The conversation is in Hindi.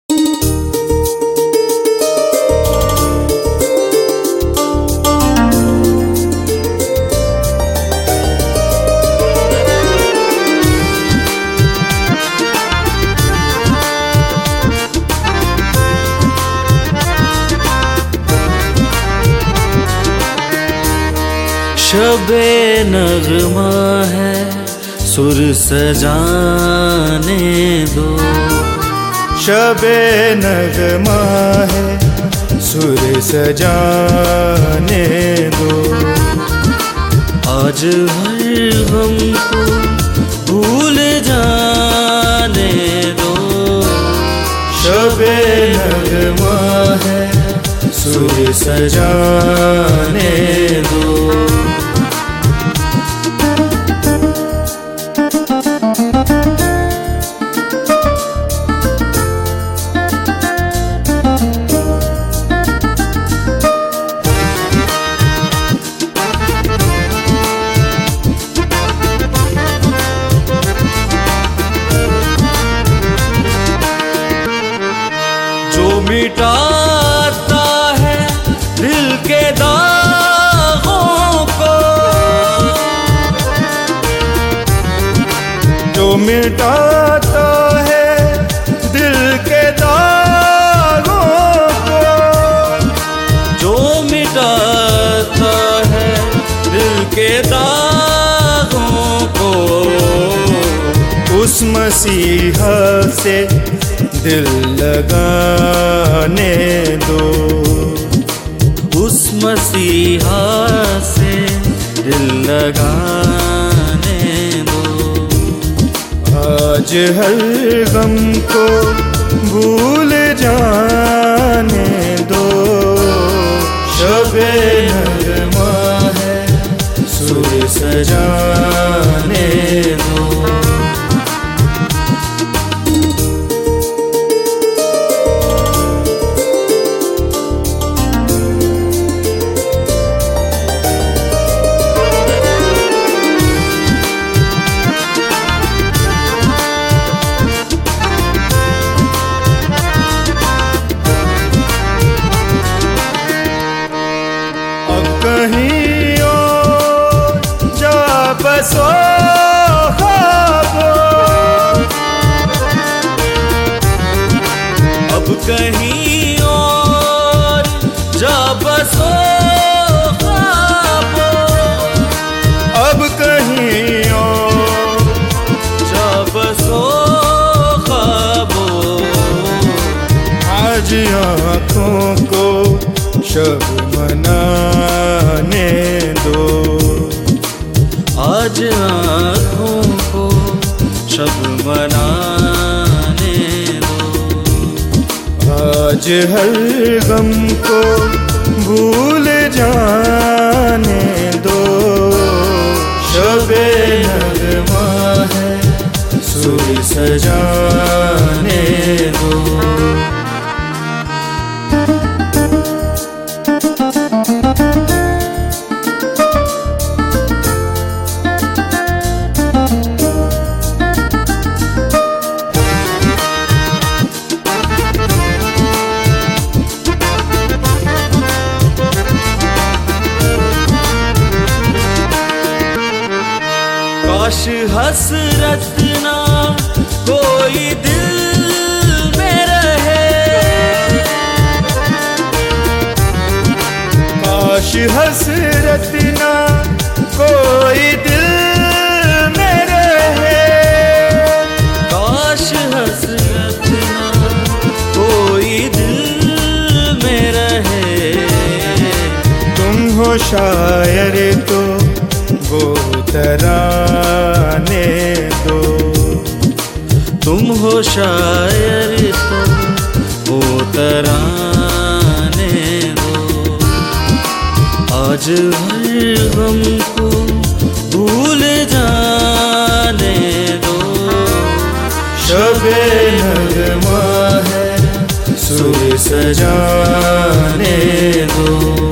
शबे नगमा है सुर सजाने दो, शबे नगमा है सुर सजाने दो। आज हर गम को भूल जाने दो, शबे नगमा है सुर सजाने दो। जो मिटाता है दिल के दागों को, जो मिटाता है दिल के दागों को, जो मिटाता है दिल के दागों को, उस मसीहा से दिल लगाने दो, उस मसीहा से दिल लगाने दो। आज हर गम को भूल जाने दो, शबे नगमा है सुर सजाने दो। कहीं और जा बसो ख्वाबों, अब कहीं और जा बसो ख्वाबों, अब कहीं और जा बसो ख्वाबों। आज आँखों को शब मनाने दो, आज आँखों को शब मनाने दो। आज हर गम को भूल जाने दो, शबे नगमा है सुर सजाने दो। काश हसरत ना कोई दिल में रहे, काश हसरत ना कोई दिल में रहे, काश हसरत ना कोई दिल में रहे। तुम हो शायर तो वो तराने दो, तुम हो शायर तो वो तराने दो। आज हर गम को भूल जाने दो, शबे नगमा है सुर सजाने दो।